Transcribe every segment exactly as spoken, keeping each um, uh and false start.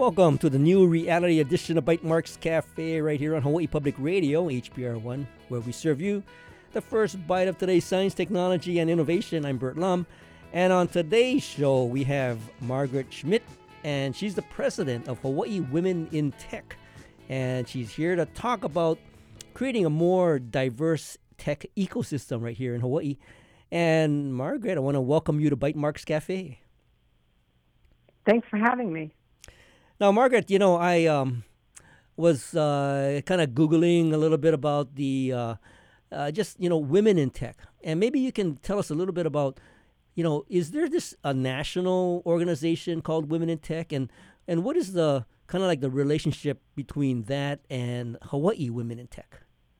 Welcome to the new reality edition of Bytemarks Cafe right here on Hawaii Public Radio, H B R one, where we serve you the first bite of today's science, technology, and innovation. I'm Bert Lum, and on today's show we have Margaret Schmidt, and she's the president of Hawaii Women in Tech, and she's here to talk about creating a more diverse tech ecosystem right here in Hawaii. And Margaret, I want to welcome you to Bytemarks Cafe. Thanks for having me. Now, Margaret, you know, I um, was uh, kind of Googling a little bit about the uh, uh, just, you know, women in tech. And maybe you can tell us a little bit about, you know, is there this a national organization called Women in Tech? And, and what is the kind of like the relationship between that and Hawaii Women in Tech?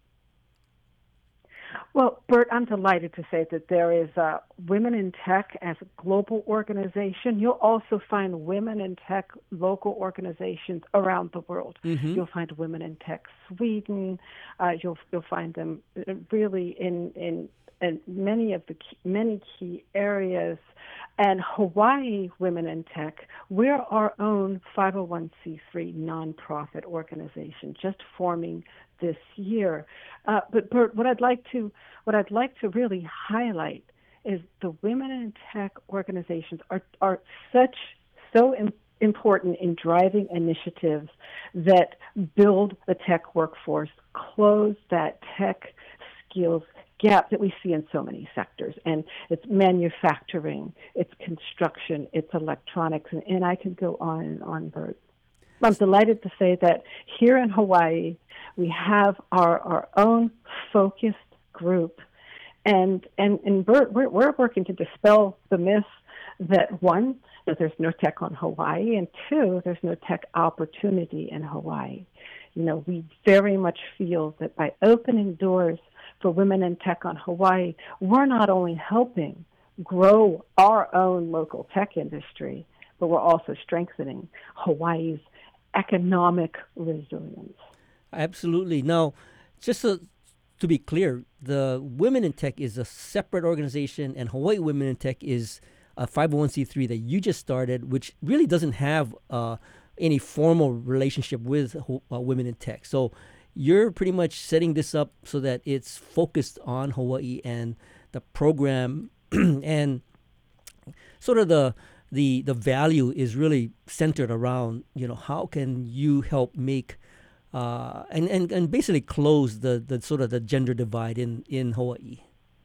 Well, Bert, I'm delighted to say that there is uh, Women in Tech as a global organization. You'll also find Women in Tech local organizations around the world. Mm-hmm. You'll find Women in Tech Sweden. Uh, you'll you'll find them really in in, in many of the key, many key areas. And Hawaii Women in Tech, we're our own five oh one c three nonprofit organization, just forming this year. Uh, but Bert, what I'd like to what I'd like to really highlight is the Women in Tech organizations are are such so im- important in driving initiatives that build the tech workforce, close that tech skills gap that we see in so many sectors. And it's manufacturing, it's construction, it's electronics, and, and I could go on and on, Bert. I'm delighted to say that here in Hawaii, we have our, our own focused group. And, and, and Bert, we're, we're working to dispel the myth that, one, that there's no tech on Hawaii, and two, there's no tech opportunity in Hawaii. You know, we very much feel that by opening doors for women in tech on Hawaii, we're not only helping grow our own local tech industry, but we're also strengthening Hawaii's economic resilience. Absolutely. Now, just to, to be clear, the Women in Tech is a separate organization, and Hawaii Women in Tech is a five oh one c three that you just started, which really doesn't have uh, any formal relationship with uh, Women in Tech. So you're pretty much setting this up so that it's focused on Hawaii and the program and sort of the the the value is really centered around, you know, how can you help make uh, and, and, and basically close the, the sort of the gender divide in, in Hawaii.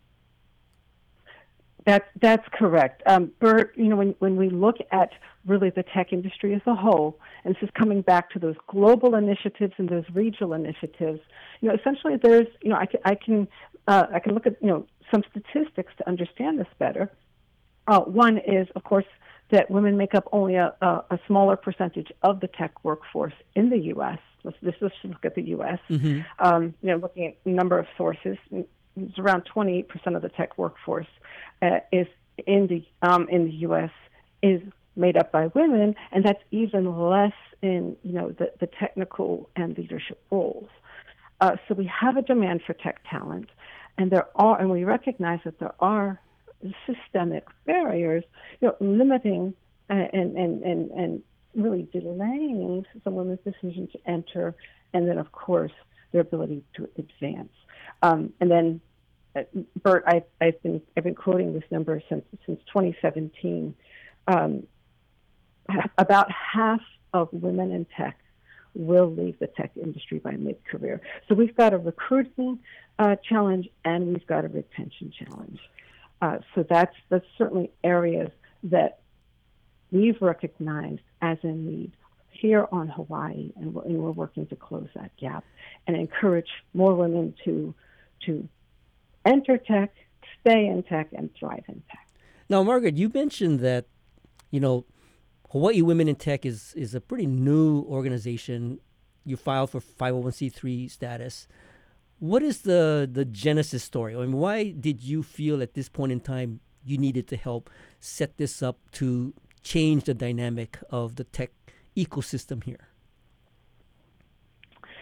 That's that's correct. Um, Bert, you know, when, when we look at really the tech industry as a whole, and this is coming back to those global initiatives and those regional initiatives, you know, essentially there's, you know, I can, I can, uh, I can look at, you know, some statistics to understand this better. Uh, one is, of course, that women make up only a, a, a smaller percentage of the tech workforce in the U S. Let's, let's just look at the U S. Mm-hmm. Um, you know, looking at a number of sources, it's around twenty-eight percent of the tech workforce uh, is in the um, in the U S is made up by women, and that's even less in, you know, the, the technical and leadership roles. Uh, so we have a demand for tech talent, and there are, and we recognize that there are systemic barriers, you know, limiting uh, and, and, and, and really delaying some women's decision to enter, and then, of course, their ability to advance. Um, and then, uh, Bert, I, I've been I've been quoting this number since since twenty seventeen. Um, about half of women in tech will leave the tech industry by mid-career. So we've got a recruiting uh, challenge, and we've got a retention challenge. Uh, so that's that's certainly areas that we've recognized as a need here on Hawaii, and we're, and we're working to close that gap and encourage more women to to enter tech, stay in tech, and thrive in tech. Now, Margaret, you mentioned that, you know, Hawaii Women in Tech is, is a pretty new organization. You filed for five oh one c three status. What is the, the genesis story? I mean, why did you feel at this point in time you needed to help set this up to change the dynamic of the tech ecosystem here?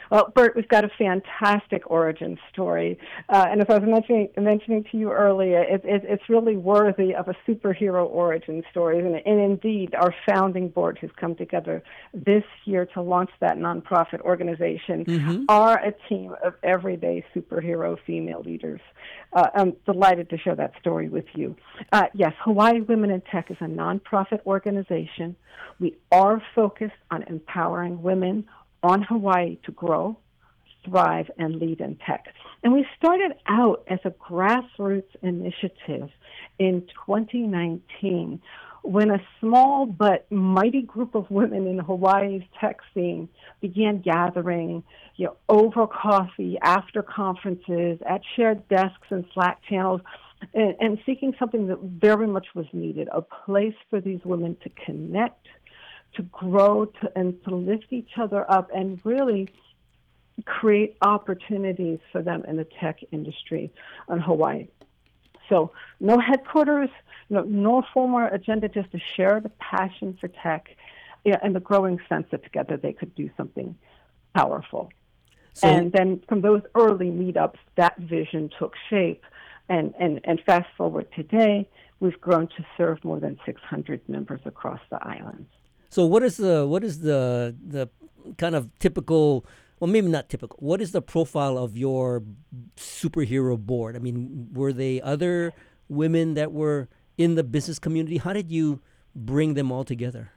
Well, Bert, we've got a fantastic origin story, uh, and as I was mentioning, mentioning to you earlier, it, it, it's really worthy of a superhero origin story. And, and indeed, our founding board, who's come together this year to launch that nonprofit organization, Mm-hmm. are a team of everyday superhero female leaders. Uh, I'm delighted to share that story with you. Uh, yes, Hawaii Women in Tech is a nonprofit organization. We are focused on empowering women on Hawaii to grow, thrive, and lead in tech. And we started out as a grassroots initiative in twenty nineteen when a small but mighty group of women in Hawaii's tech scene began gathering, you know, over coffee, after conferences, at shared desks and Slack channels, and, and seeking something that very much was needed, a place for these women to connect, to grow, to, and to lift each other up and really create opportunities for them in the tech industry in Hawaii. So no headquarters, no, no formal agenda, just a shared passion for tech, yeah, and the growing sense that together they could do something powerful. So, and then from those early meetups, that vision took shape. And, and, and fast forward today, we've grown to serve more than six hundred members across the islands. so what is the what is the the kind of typical, well, maybe not typical. What is the profile of your superhero board? I mean, were they other women that were in the business community? How did you bring them all together?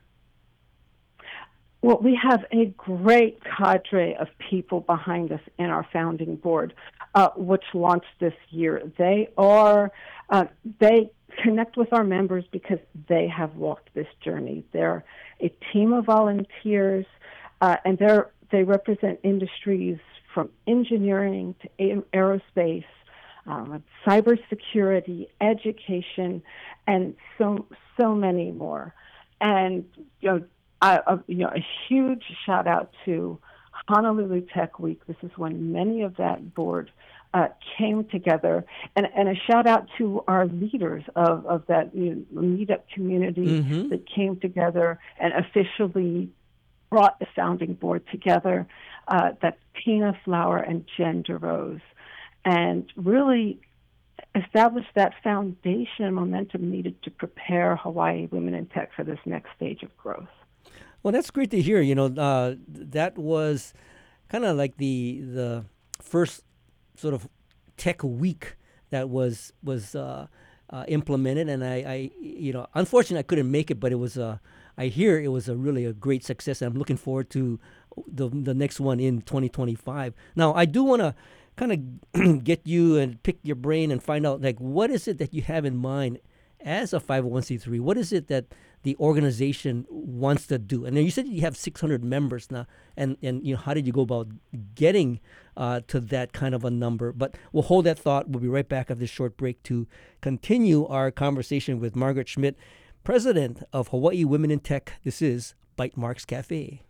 Well, we have a great cadre of people behind us in our founding board, uh, which launched this year. They are, uh, they connect with our members because they have walked this journey. They're a team of volunteers, uh, and they're, they represent industries from engineering to aerospace, um, cybersecurity, education, and so so many more. And you know. Uh, uh, you know, a huge shout out to Honolulu Tech Week. This is when many of that board uh, came together, and, and a shout out to our leaders of, of that you know, meetup community Mm-hmm. that came together and officially brought the founding board together. Uh, that's Tina Flower and Jen DeRose, and really established that foundation and momentum needed to prepare Hawaii Women in Tech for this next stage of growth. Well, that's great to hear. You know, uh, that was kind of like the the first sort of tech week that was was uh, uh, implemented, and I, I, you know, unfortunately I couldn't make it, but it was uh, I hear it was a really a great success, and I'm looking forward to the the next one in twenty twenty-five. Now, I do want to kind of get you and pick your brain and find out, like, what is it that you have in mind as a five oh one c three? What is it that the organization wants to do? And then you said you have six hundred members now, and, and you know, how did you go about getting uh, to that kind of a number? But we'll hold that thought. We'll be right back after this short break to continue our conversation with Margaret Schmidt, president of Hawaii Women in Tech. This is Bite Marks Cafe.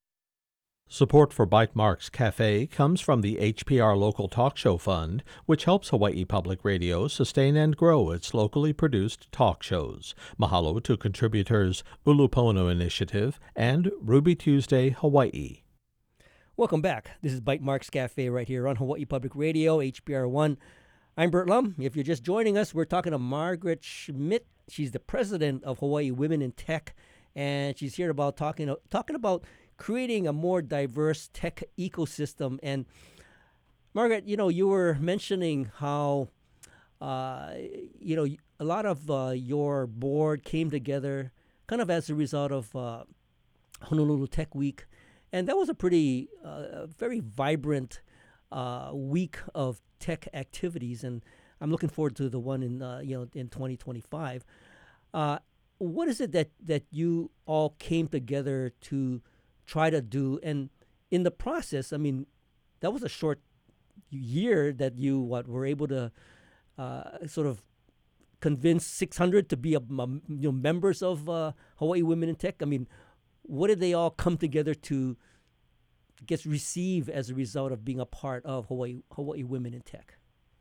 Support for Bite Marks Cafe comes from the H P R Local Talk Show Fund, which helps Hawaii Public Radio sustain and grow its locally produced talk shows. Mahalo to contributors Ulupono Initiative and Ruby Tuesday Hawaii. Welcome back. This is Bite Marks Cafe right here on Hawaii Public Radio, H P R one. I'm Bert Lum. If you're just joining us, we're talking to Margaret Schmidt. She's the president of Hawaii Women in Tech, and she's here about talking talking about creating a more diverse tech ecosystem. And Margaret, you know, you were mentioning how, uh, you know, a lot of uh, your board came together kind of as a result of uh, Honolulu Tech Week. And that was a pretty, uh, very vibrant uh, week of tech activities. And I'm looking forward to the one in, uh, you know, in twenty twenty-five. Uh, what is it that, that you all came together to try to do? And in the process, I mean, that was a short year that you what were able to uh, sort of convince six hundred to be a, a, you know, members of uh, Hawaii Women in Tech. I mean, what did they all come together to get receive as a result of being a part of Hawaii Hawaii Women in Tech?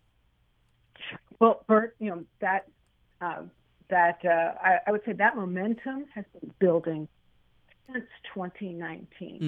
Well, Bert, you know that uh, that uh, I, I would say that momentum has been building since twenty nineteen. Mm-hmm.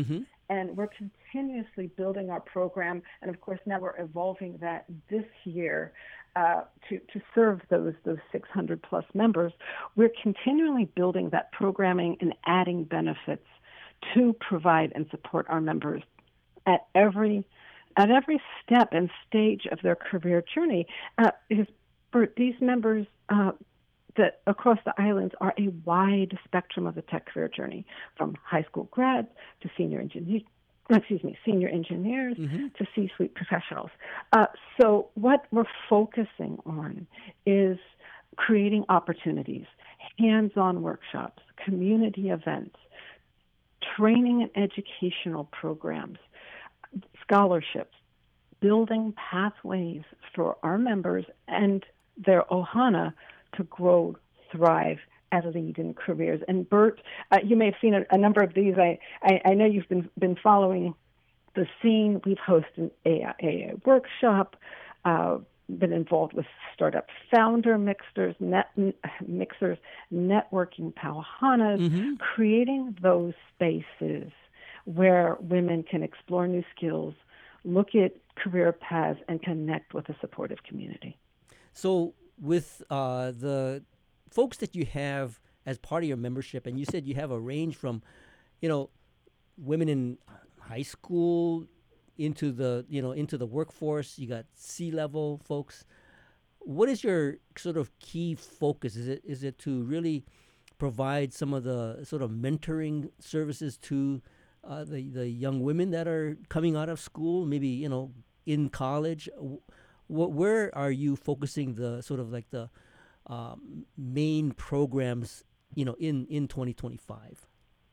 And we're continuously building our program, and of course now we're evolving that this year uh, to to serve those those six hundred plus members. We're continually building that programming and adding benefits to provide and support our members at every at every step and stage of their career journey. Uh, because for these members uh, that across the islands are a wide spectrum of the tech career journey, from high school grads to senior engineers. Excuse me, senior engineers mm-hmm. to C-suite professionals. Uh, so what we're focusing on is creating opportunities, hands-on workshops, community events, training and educational programs, scholarships, building pathways for our members and their ohana to grow, thrive, as lead in careers. And Bert, uh, you may have seen a, a number of these. I, I, I know you've been been following the scene. We've hosted an A I, A I workshop, uh, been involved with startup founder mixers, net, mixers, networking pauhanas, mm-hmm. creating those spaces where women can explore new skills, look at career paths, and connect with a supportive community. So with uh, the folks that you have as part of your membership, and you said you have a range from, you know, women in high school into the, you know, into the workforce. You got C-level folks. What is your sort of key focus? Is it is it to really provide some of the sort of mentoring services to uh, the the young women that are coming out of school, maybe, you know, in college? Wh- where are you focusing the sort of like the um, main programs, you know, in, in twenty twenty-five?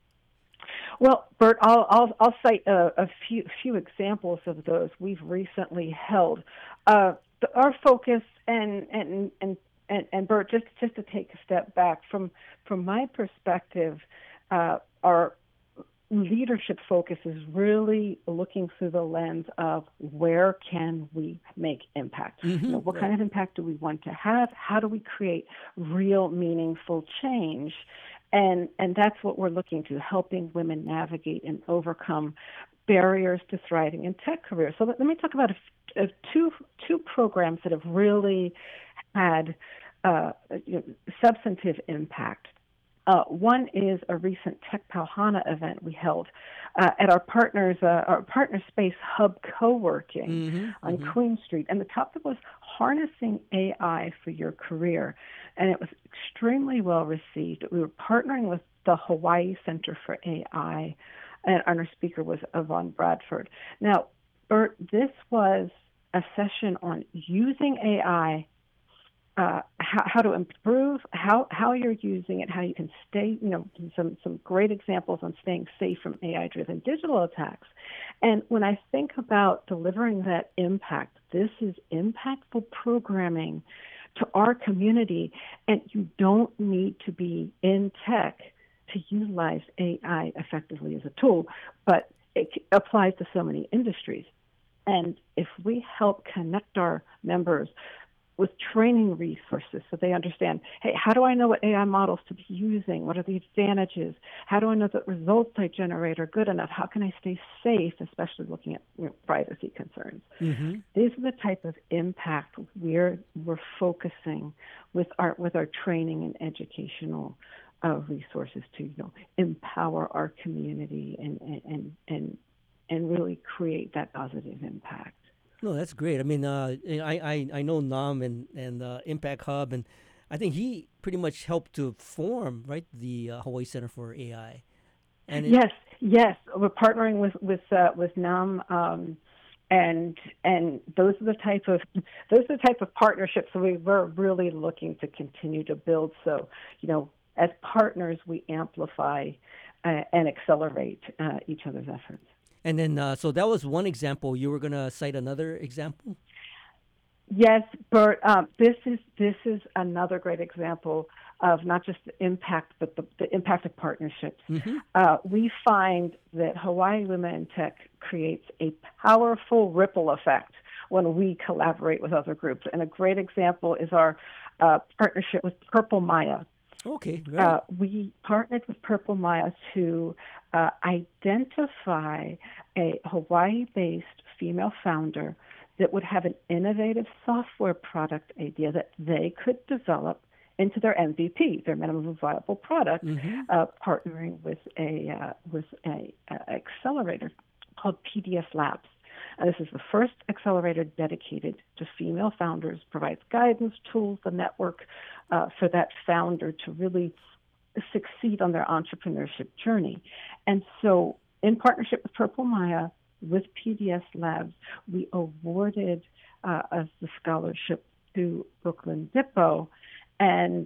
Well, Bert, I'll I'll, I'll cite a, a few few examples of those we've recently held. Uh, the, our focus and and and and, and Bert, just just to take a step back from from my perspective, uh, our leadership focus is really looking through the lens of where can we make impact? Mm-hmm. You know, what right. kind of impact do we want to have? How do we create real, meaningful change? And and that's what we're looking to, helping women navigate and overcome barriers to thriving in tech careers. So let, let me talk about a, a two two programs that have really had uh, you know, substantive impact. Uh, one is a recent Tech Pauhana event we held uh, at our partners, uh, our partner space Hub Co-working mm-hmm, on mm-hmm. Queen Street, and the topic was harnessing A I for your career, and it was extremely well received. We were partnering with the Hawaii Center for A I, and our speaker was Yvonne Bradford. Now, Bert, this was a session on using A I. Uh, how, how to improve, how, how you're using it, how you can stay, you know, some, some great examples on staying safe from A I-driven digital attacks. And when I think about delivering that impact, this is impactful programming to our community, and you don't need to be in tech to utilize A I effectively as a tool, but it applies to so many industries. And if we help connect our members with training resources so they understand, hey, how do I know what A I models to be using? What are the advantages? How do I know that results I generate are good enough? How can I stay safe, especially looking at, you know, privacy concerns? Mm-hmm. These are the type of impact we're we're focusing with our with our training and educational uh, resources to, you know, empower our community and and and and really create that positive impact. No, that's great. I mean, uh, I, I I know Nam and and uh, Impact Hub, and I think he pretty much helped to form, right, the uh, Hawaii Center for A I. And it, yes, yes, we're partnering with with uh, with Nam, um, and and those are the type of those are the type of partnerships that we we're really looking to continue to build. So, you know, as partners, we amplify uh, and accelerate uh, each other's efforts. And then, uh, so that was one example. You were going to cite another example? Yes, Bert. Um, this is this is another great example of not just the impact, but the, the impact of partnerships. Mm-hmm. Uh, we find that Hawaii Women in Tech creates a powerful ripple effect when we collaborate with other groups. And a great example is our uh, partnership with Purple Maya. Okay, right. Uh, we partnered with Purple Maya to uh, identify a Hawaii-based female founder that would have an innovative software product idea that they could develop into their M V P, their minimum viable product, Mm-hmm. uh, partnering with a uh, with a uh, accelerator called P D S Labs. And this is the first accelerator dedicated to female founders, provides guidance, tools, the network uh, for that founder to really succeed on their entrepreneurship journey. And so, in partnership with Purple Maya, with P D S Labs, we awarded uh, us the scholarship to Brooklyn Dippo, and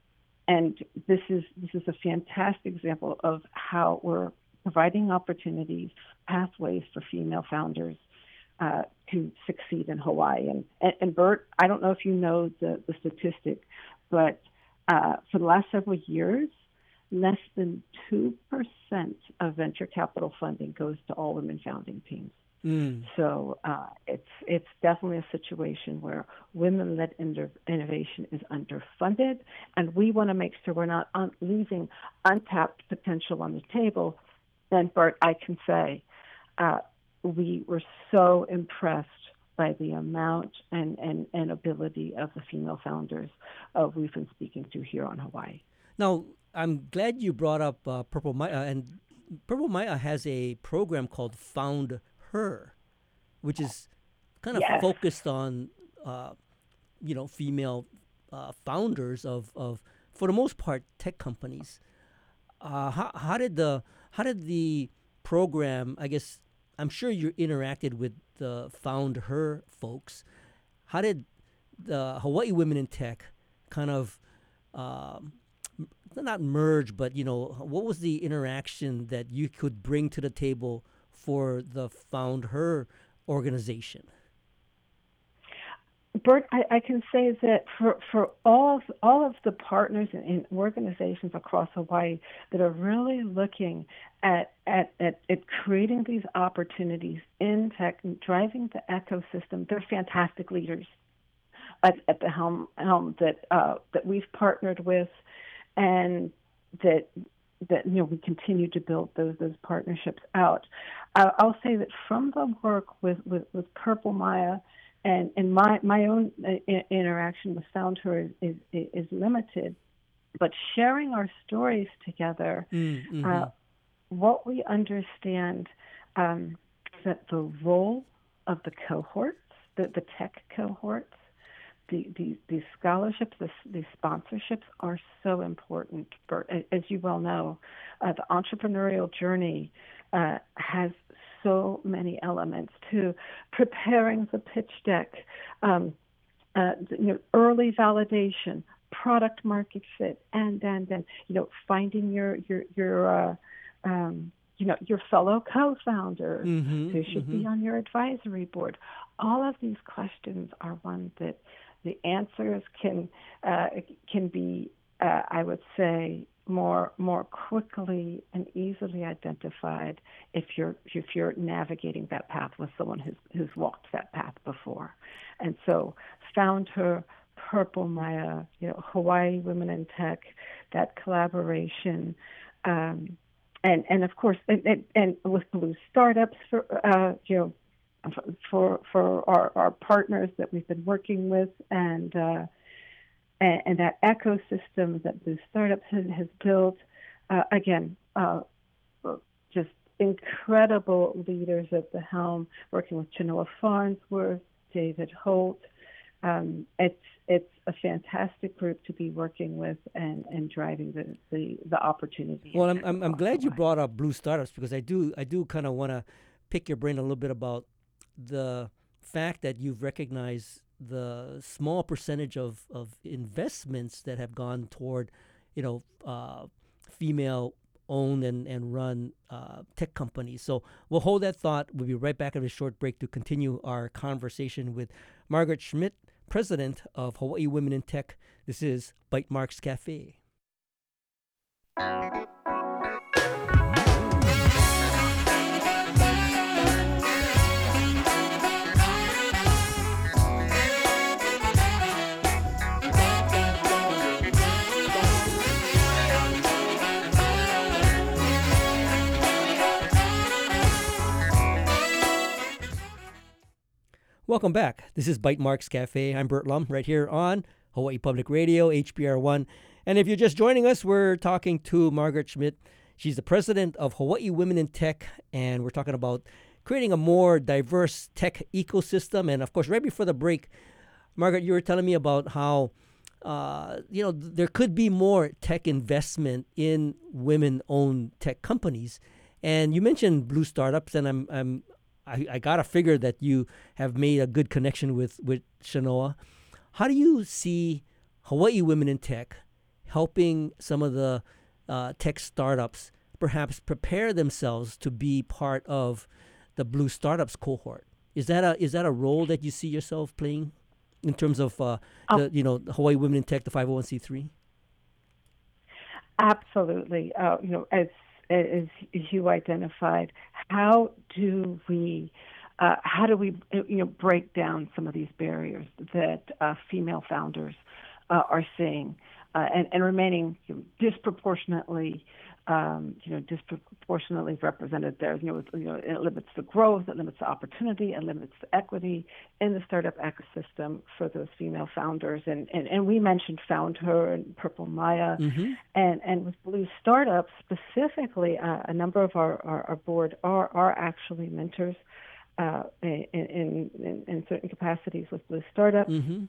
and this is this is a fantastic example of how we're providing opportunities, pathways for female founders uh, to succeed in Hawaii. And, and, and Bert, I don't know if you know the, the statistic, but uh, for the last several years, less than two percent of venture capital funding goes to all women founding teams. Mm. So uh, it's it's definitely a situation where women-led inter- innovation is underfunded, and we want to make sure we're not un- leaving untapped potential on the table. And Bert, I can say uh, we were so impressed by the amount and, and, and ability of the female founders uh, we've been speaking to here on Hawaii. Now, I'm glad you brought up uh, Purple Maya, and Purple Maya has a program called Found Her, which is kind of Yes. focused on, uh, you know, female uh, founders of, of, for the most part, tech companies. Uh, how, how did the how did the program? I guess I'm sure you interacted with the Found Her folks. How did the Hawaii Women in Tech kind of um, not merge, but you know, what was the interaction that you could bring to the table for the Found Her organization? Bert, I, I can say that for, for all of, all of the partners and, and organizations across Hawaii that are really looking at, at, at, at creating these opportunities in tech and driving the ecosystem, they're fantastic leaders at, at the helm, helm that uh, that we've partnered with, and that that you know we continue to build those those partnerships out. Uh, I'll say that from the work with, with, with Purple Maya. And, and my, my own uh, interaction with Found Her is, is, is limited, but sharing our stories together, Mm-hmm. uh, what we understand um, is that the role of the cohorts, the, the tech cohorts, the, the, these scholarships, the, these sponsorships are so important. Bert, as you well know, uh, the entrepreneurial journey uh, has so many elements to preparing the pitch deck, um, uh, you know, early validation, product market fit, and and and you know, finding your your your uh, um, you know your fellow co-founder Mm-hmm, who should mm-hmm. be on your advisory board. All of these questions are ones that the answers can uh, can be, uh, I would say, more more quickly and easily identified if you're if you're navigating that path with someone who's who's walked that path before. And so Found Her, Purple Maya, you know, Hawaii Women in Tech, that collaboration, um, and and of course and, and, and with Blue Startups for uh, you know for for our, our partners that we've been working with, and uh, and, and that ecosystem that Blue Startups has, has built. Uh, again, uh, just incredible leaders at the helm, working with Genoa Farnsworth, David Holt. Um, it's it's a fantastic group to be working with and, and driving the, the, the opportunity. Well, I'm I'm, I'm glad you Hawaii. brought up Blue Startups, because I do I do kind of want to pick your brain a little bit about the fact that you've recognized the small percentage of, of investments that have gone toward, you know, uh, female owned and, and run uh, tech companies. So we'll hold that thought. We'll be right back after a short break to continue our conversation with Margaret Schmidt, president of Hawaii Women in Tech. This is Bytemarks Cafe. Welcome back. This is Bite Marks Cafe. I'm Burt Lum right here on Hawaii Public Radio, H P R one. And if you're just joining us, we're talking to Margaret Schmidt. She's the president of Hawaii Women in Tech, and we're talking about creating a more diverse tech ecosystem. And of course, right before the break, Margaret, you were telling me about how uh, you know there could be more tech investment in women-owned tech companies. And you mentioned Blue Startups, and I'm I'm I, I gotta figure that you have made a good connection with with Shanoa. How do you see Hawaii Women in Tech helping some of the uh, tech startups perhaps prepare themselves to be part of the Blue Startups cohort? Is that a is that a role that you see yourself playing in terms of uh, Oh, the you know the Hawaii Women in Tech, the five oh one c three? absolutely. Uh, you know, as as you identified, how do we uh, how do we you know break down some of these barriers that uh, female founders uh, are seeing uh, and, and remaining you know, disproportionately um, you know disproportionately represented there? You know, you know, it limits the growth, it limits the opportunity, it limits the equity in the startup ecosystem for those female founders. And and, and we mentioned Found Her and Purple Maya, Mm-hmm. and and with Blue Startups specifically, uh, a number of our, our, our board are are actually mentors uh, in, in in in certain capacities with Blue Startups. Mm-hmm.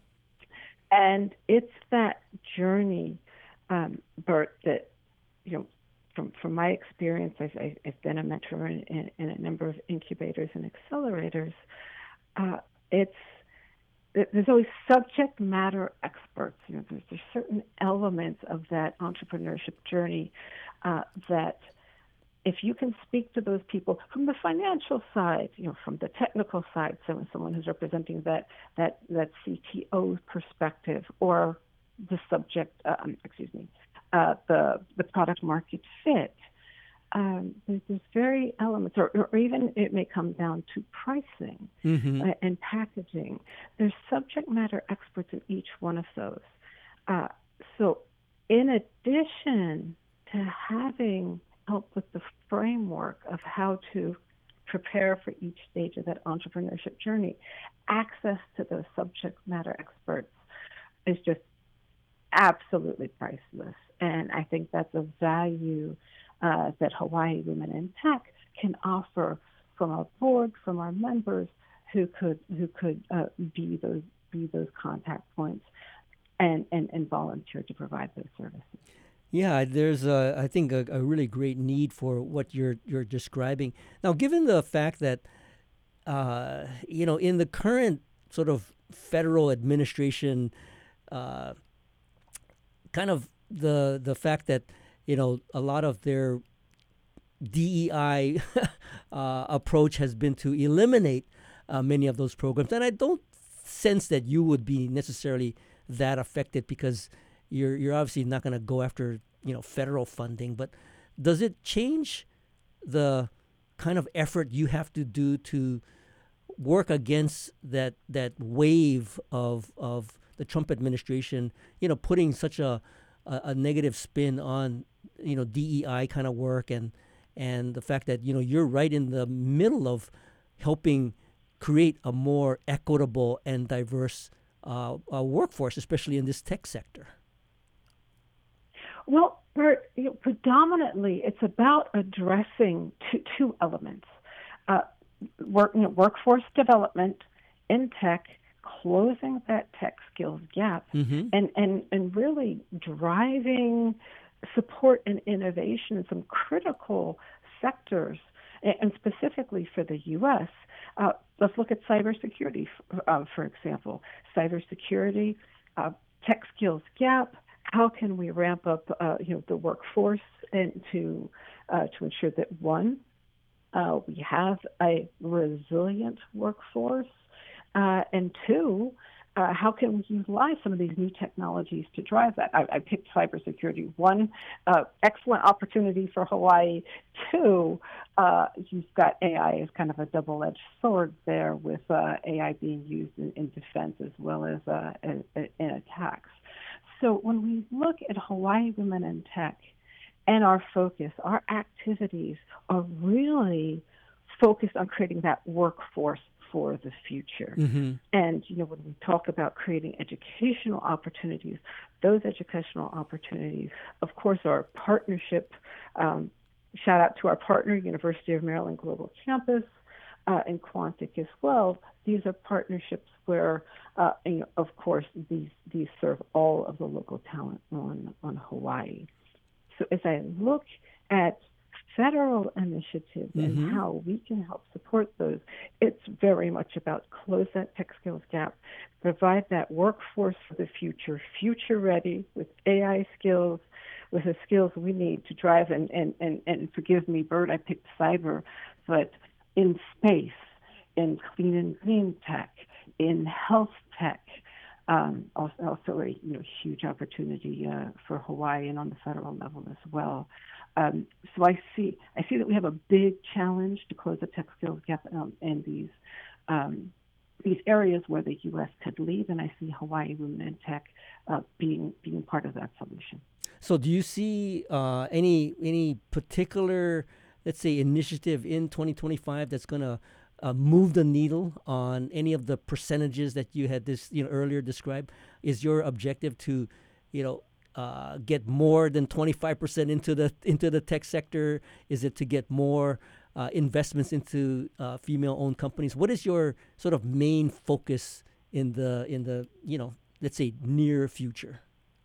And it's that journey, um, Bert, that, you know, from from my experience, I've, I've I've been a mentor in, in, in a number of incubators and accelerators. Uh, it's there's always subject matter experts. You know, there's, there's certain elements of that entrepreneurship journey uh, that if you can speak to those people from the financial side, you know, from the technical side, so someone who's representing that that that C T O perspective, or the subject, uh, um, excuse me, uh, the the product market fit. Um, there's, there's very elements, or, or even it may come down to pricing Mm-hmm. uh, and packaging. There's subject matter experts in each one of those. Uh, so, in addition to having help with the framework of how to prepare for each stage of that entrepreneurship journey, access to those subject matter experts is just absolutely priceless. And I think that's a value uh, that Hawaii Women in Tech can offer from our board, from our members, who could who could uh, be those be those contact points and, and, and volunteer to provide those services. Yeah, there's a, I think a, a really great need for what you're you're describing. Now, given the fact that uh, you know in the current sort of federal administration, uh, kind of the the fact that you know a lot of their D E I uh, approach has been to eliminate uh, many of those programs, and I don't sense that you would be necessarily that affected because you're you're obviously not going to go after you know federal funding. But does it change the kind of effort you have to do to work against that that wave of of the Trump administration, you know, putting such a a, a negative spin on you know D E I kind of work, and and the fact that you know you're right in the middle of helping create a more equitable and diverse uh, uh, workforce, especially in this tech sector? Well, Bert, you know, predominantly it's about addressing two, two elements: uh, work, you know, workforce development in tech, closing that tech skills gap, Mm-hmm. and, and, and really driving support and innovation in some critical sectors, and, and specifically for the U S. Uh, let's look at cybersecurity, uh, for example. Cybersecurity, uh, tech skills gap. How can we ramp up, uh, you know, the workforce and to uh, to ensure that one, uh, we have a resilient workforce, uh, and two, uh, how can we utilize some of these new technologies to drive that? I, I picked cybersecurity. One, uh, excellent opportunity for Hawaii. Two, uh, you've got A I as kind of a double-edged sword there, with uh, A I being used in, in defense as well as uh, in, in attacks. So when we look at Hawaii Women in Tech and our focus, our activities are really focused on creating that workforce for the future. Mm-hmm. And, you know, when we talk about creating educational opportunities, those educational opportunities, of course, are partnership. Um, shout out to our partner, University of Maryland Global Campus, uh, and Quantic as well. These are partnerships where, uh, you know, of course, these these serve all of the local talent on, on Hawaii. So as I look at federal initiatives mm-hmm. and how we can help support those, it's very much about close that tech skills gap, provide that workforce for the future, future ready with A I skills, with the skills we need to drive, and, and, and, and forgive me, Bert, I picked cyber, but in space, in clean and green tech, in health tech, um, also, also a you know, huge opportunity uh, for Hawaii and on the federal level as well. Um, so I see I see that we have a big challenge to close the tech skills gap um, in these um, these areas where the U S could lead, and I see Hawaii Women in Tech uh, being being part of that solution. So do you see uh, any any particular, let's say, initiative in twenty twenty-five that's going to uh, move the needle on any of the percentages that you had this you know earlier described? Is your objective to, you know, uh, get more than twenty-five percent into the into the tech sector? Is it to get more uh, investments into uh, female-owned companies? What is your sort of main focus in the in the you know let's say near future?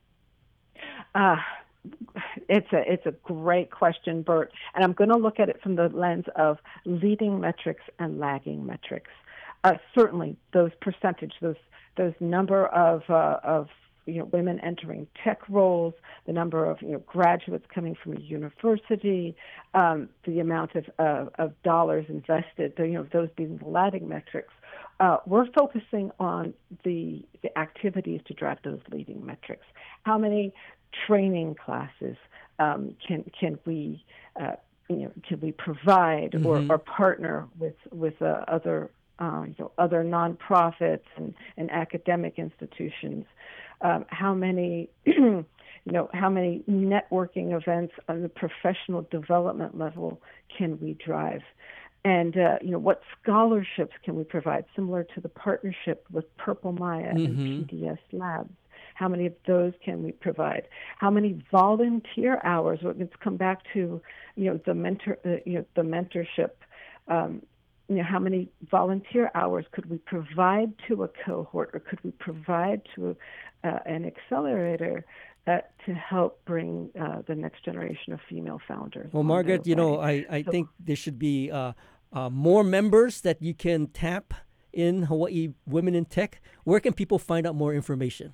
Uh, it's a it's a great question, Bert, and I'm going to look at it from the lens of leading metrics and lagging metrics. Uh, certainly, those percentage, those those number of uh, of you know women entering tech roles, the number of you know graduates coming from a university, um, the amount of uh, of dollars invested, the, you know those being the lagging metrics. Uh, we're focusing on the the activities to drive those leading metrics. How many training classes um, can can we uh, you know can we provide mm-hmm. or, or partner with with uh, other uh, you know other nonprofits and, and academic institutions? Um, how many you know how many networking events on the professional development level can we drive? And, uh, you know, what scholarships can we provide, similar to the partnership with Purple Maya mm-hmm. and P D S Labs? How many of those can we provide? How many volunteer hours? Well, let's come back to, you know, the mentor, uh, you know, the mentorship. Um, you know, how many volunteer hours could we provide to a cohort, or could we provide to uh, an accelerator Uh, to help bring uh, the next generation of female founders? Well, Margaret, you know, I, I so, think there should be uh, uh, more members that you can tap in Hawaii Women in Tech. Where can people find out more information?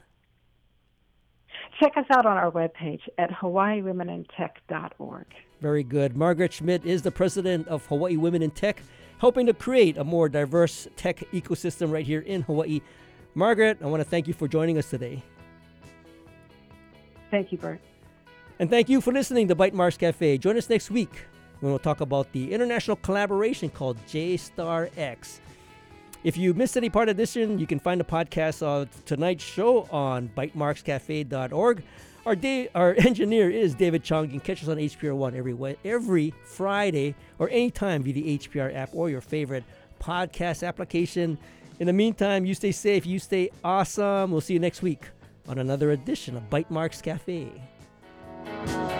Check us out on our webpage at hawaii women in tech dot org. Very good. Margaret Schmidt is the president of Hawaii Women in Tech, helping to create a more diverse tech ecosystem right here in Hawaii. Margaret, I want to thank you for joining us today. Thank you, Bert. And thank you for listening to Bytemarks Cafe. Join us next week when we'll talk about the international collaboration called J Star X. If you missed any part of this, you can find the podcast of tonight's show on bytemarks cafe dot org. Our day, our engineer is David Chung. You can catch us on H P R One every every Friday or anytime via the H P R app or your favorite podcast application. In the meantime, you stay safe, you stay awesome. We'll see you next week on another edition of Bytemarks Cafe.